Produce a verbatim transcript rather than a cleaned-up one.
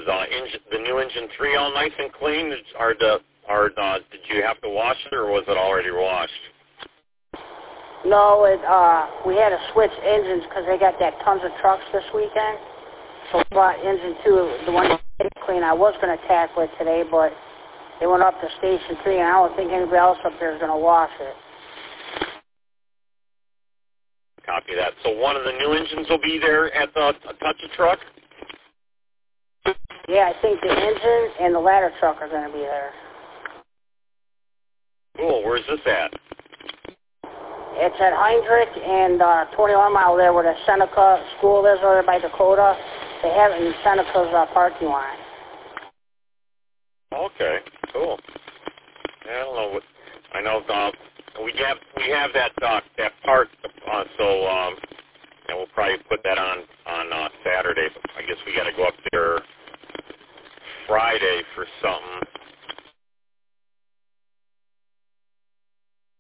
uh, engine, the new engine three all nice and clean? Are the, are the, did you have to wash it, or was it already washed? No, it, uh, we had to switch engines because they got that tons of trucks this weekend. So we brought engine two, the one that didn't clean. I was going to tackle it today, but they went up to station three, and I don't think anybody else up there is going to wash it. Copy that. So one of the new engines will be there at the Touch-A Truck? Yeah, I think the engine and the ladder truck are going to be there. Cool. Where's this at? It's at Heinrich and uh, twenty-one mile there where the Seneca school is over by Dakota. They have it in Seneca's uh, parking lot. Okay, cool. Yeah, I don't know what I know. Uh, we have we have that uh, that part, uh, so um, and we'll probably put that on on uh, Saturday. But I guess we got to go up there Friday for something.